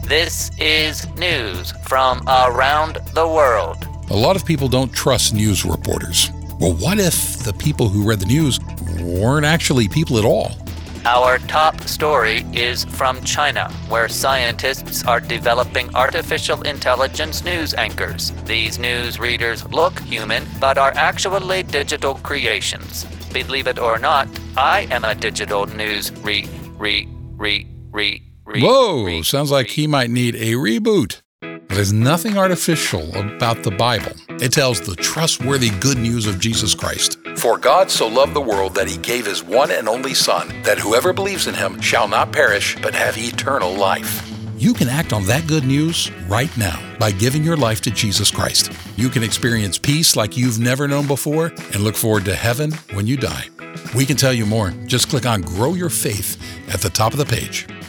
This is news from around the world. A lot of people don't trust news reporters. Well, what if the people who read the news weren't actually people at all? Our top story is from China, where scientists are developing artificial intelligence news anchors. These news readers look human, but are actually digital creations. Believe it or not, I am a digital news Whoa, sounds like he might need a reboot. There's nothing artificial about the Bible. It tells the trustworthy good news of Jesus Christ. For God so loved the world that he gave his one and only Son, that whoever believes in him shall not perish, but have eternal life. You can act on that good news right now by giving your life to Jesus Christ. You can experience peace like you've never known before and look forward to heaven when you die. We can tell you more. Just click on Grow Your Faith at the top of the page.